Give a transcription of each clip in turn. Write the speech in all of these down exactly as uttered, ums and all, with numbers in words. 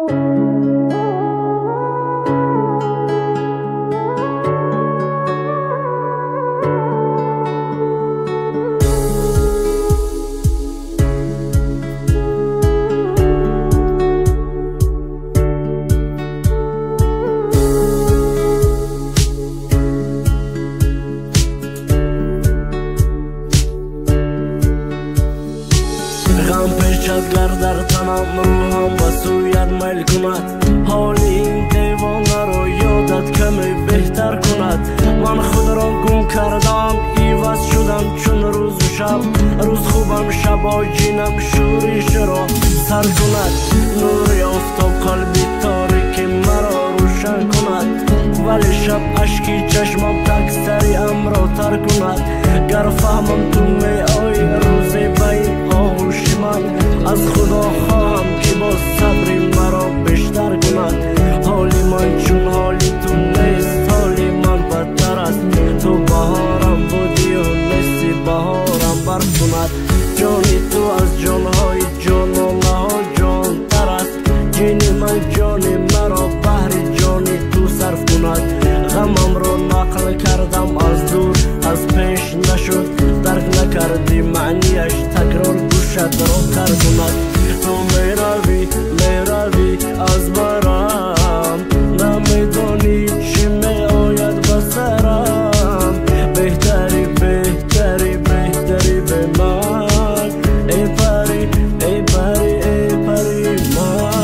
گرد در تنم روحم و سویت میل کند حال این دیوانه رو یادت کمی بهتر کند من خود را گم کردم ایواز شدم چون روز و شب روز خوبم شب آجینم شوریش را سر کند نوری آفتاب قلبی تاریکی مرا روشن کند ولی شب اشکی چشمم تکسری امرا تر کند گر فهمم تو می آی روزی بین آهوش من از خدا خواهم که با صبری مرا بیشتر کند حالی من چون حالی تو نیست حالی من بدتر است تو بهارم بودی و نیستی بهارم بر کند جانی تو از جانهای جانانه ها جان تر است جینی من جانی مرا بحر جانی تو صرف کند غمم رو نقل کردم از دور از پیش نشد درک نکردی معنیش تکرار گوشت رو کر کند تو می روی می روی از برم نمیدانی چی می آید بسرم بهتری بهتری بهتری به من ای پری ای پری ای پری من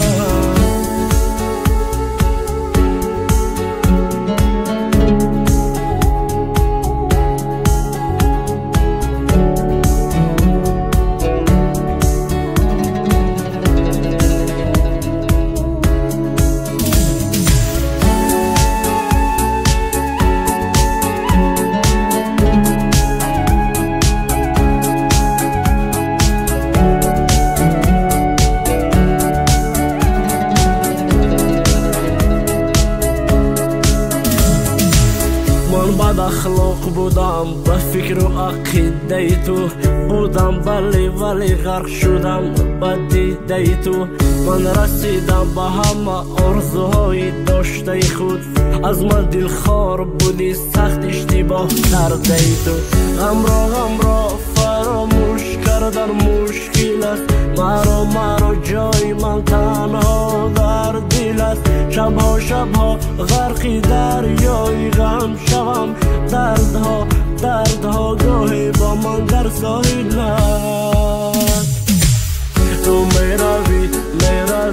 بد اخلاق بودم به فکر و عقیده تو بودم ولی ولی غرق شدم به دیده تو من رسیدم به همه آرزوهای داشته خود از من دلخوار بودی سخت اشتباه کرده تو غم را غم را فراموش کردن مشکل است مرا مرا جای من تنها در دل است شبها شبها غرقی دریای غم شوم دردها دردها گاهی با من در ساحل است تو می روی می روی